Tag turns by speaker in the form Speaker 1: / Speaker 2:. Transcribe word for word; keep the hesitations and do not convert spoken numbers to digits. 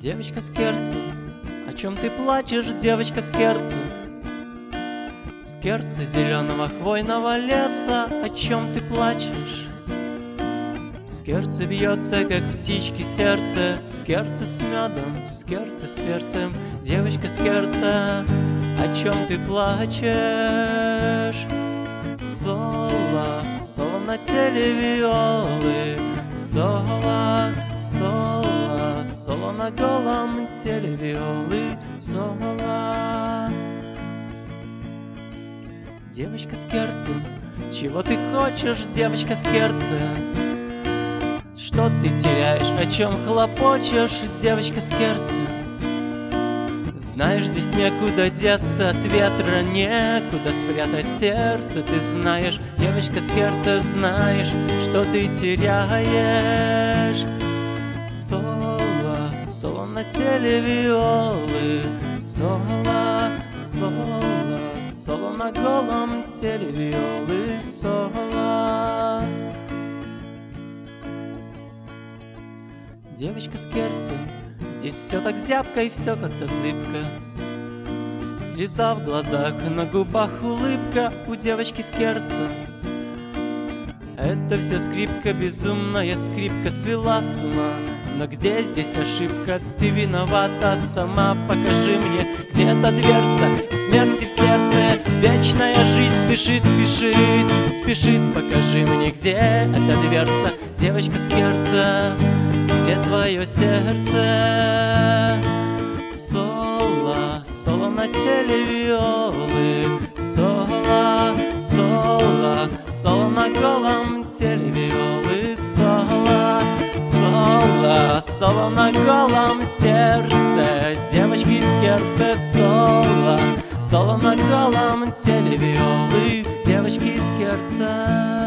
Speaker 1: Девочка Скерцо, о чем ты плачешь, девочка Скерцо? Скерцо зеленого хвойного леса, о чем ты плачешь? Скерцо бьется, как птички сердце, Скерцо с медом, Скерцо с перцем. Девочка Скерцо, о чем ты плачешь? Соло, соло на теле виолы, соло, соло, соло на голом теле виолы, соло. Девочка Скерцо, чего ты хочешь, девочка Скерцо? Что ты теряешь, о чем хлопочешь, девочка Скерцо? Знаешь, здесь некуда деться от ветра, некуда спрятать сердце. Ты знаешь, девочка Скерцо, знаешь, что ты теряешь. Соло, соло на теле виолы, соло, соло, соло на голом теле виолы, соло. Девочка Скерцо, здесь все так зябко и все как-то зыбко. Слеза в глазах, на губах улыбка у девочки Скерцо. Это все скрипка, безумная скрипка свела с ума. Но где здесь ошибка? Ты виновата сама. Покажи мне, где эта дверца смерти в сердце. Вечная жизнь спешит, спешит, спешит. Покажи мне, где эта дверца, девочка Скерцо. Где твое сердце? Соло, соло на теле виолы, соло, соло, соло на голом теле виолы, соло, соло, соло на голом сердце девочки Скерцо, соло, соло на голом теле виолы девочки Скерцо.